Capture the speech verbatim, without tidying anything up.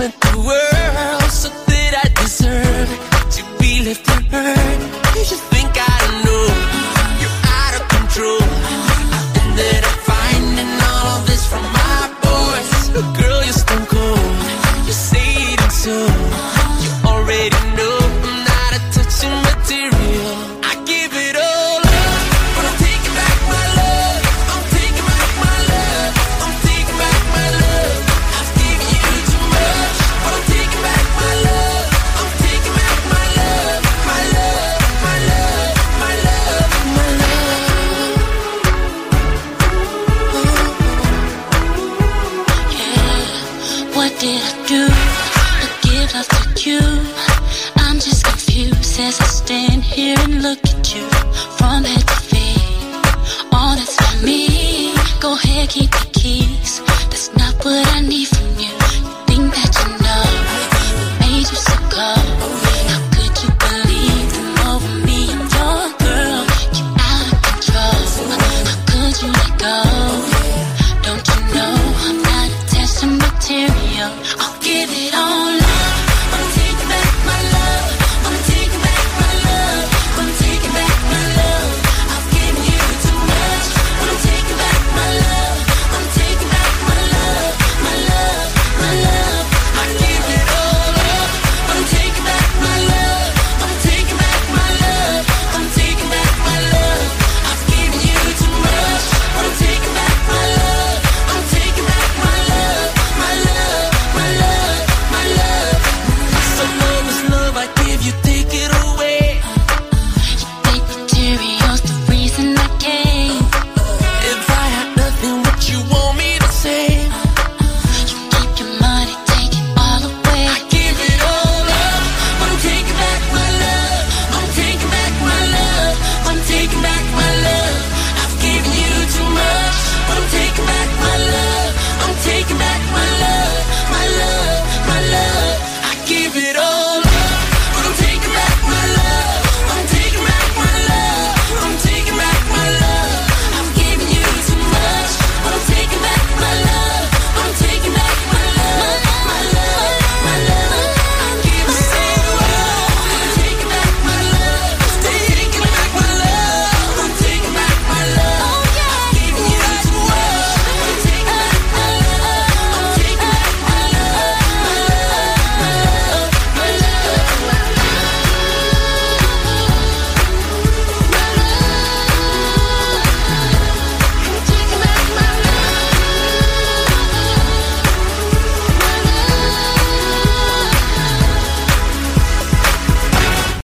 want the world, so that I deserve to be left unheard. You should think I don't know you're out of control. I ended up finding all of this from my boys. Girl, you're stone cold, you're saying so. You already know I'm not a touching material. I give it all up, but I'm taking back my love. I'm taking back my love. I'm taking back my love. I've given you too much, but I'm taking back my love. I'm taking back my love, my love, my love, my love, my love. Yeah, what did I do to give love to you? I'm just confused as I stand here and look at you from head to feet. All that's for me. Go ahead, keep the keys. That's not what I need from you. You think that you know what made you so cold? How could you believe them over me? I'm your girl. You out of control. How could you let go? Don't you know I'm not attached to material? I'll give it all